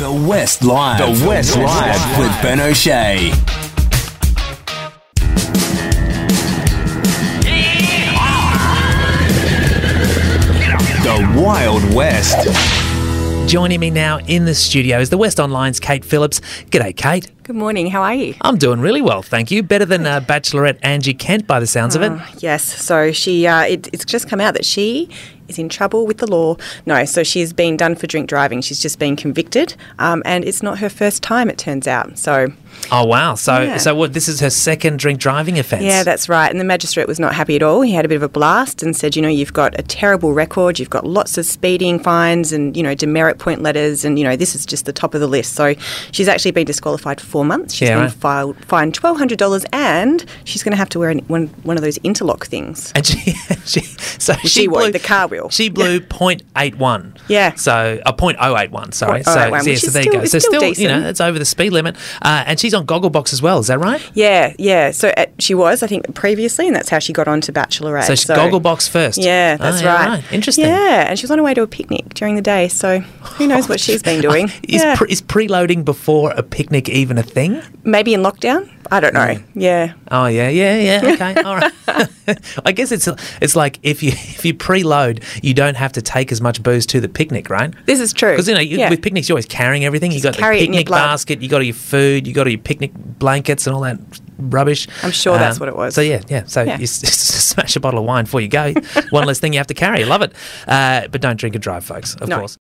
The West Live. The West Live with Ben O'Shea. The Wild West. Joining me now in the studio is the West Online's Kate Phillips. G'day, Kate. Good morning. How are you? I'm doing really well, thank you. Better than Bachelorette Angie Kent by the sounds of it. Yes. So she, it's just come out that she is in trouble with the law. No, so she's been done for drink driving. She's just been convicted, and it's not her first time, it turns out. So. Oh, wow. So, Yeah. so what? This is her second drink driving offence? Yeah, that's right. And the magistrate was not happy at all. He had a bit of a blast and said, you've got a terrible record. You've got lots of speeding fines and, demerit point letters. And, this is just the top of the list. So she's actually been disqualified for 4 months. She's been fined $1,200 and she's going to have to wear one of those interlock things. And she blew the car wheel. She blew .81. Yeah. So 0.081. Sorry. 0.081, which So is there you go. it's So still decent. it's over the speed limit. And she's on Gogglebox as well. Is that right? Yeah. So she was, I think, previously, and that's how she got onto Bachelorette. So she's Gogglebox first. Yeah, that's right. Interesting. Yeah, and she was on her way to a picnic during the day. So who knows what she's been doing? Is preloading before a picnic even a thing? Maybe in lockdown. I don't know. Yeah. Oh yeah. Okay, all right. I guess it's like if you preload, you don't have to take as much booze to the picnic, right? This is true. Because with picnics, you're always carrying everything. You got the carry it in your picnic blood. basket, you got all your food, you got all your picnic blankets and all that rubbish. I'm sure that's what it was. So yeah. So you smash a bottle of wine before you go. One less thing you have to carry. I love it. But don't drink and drive, folks. Of course.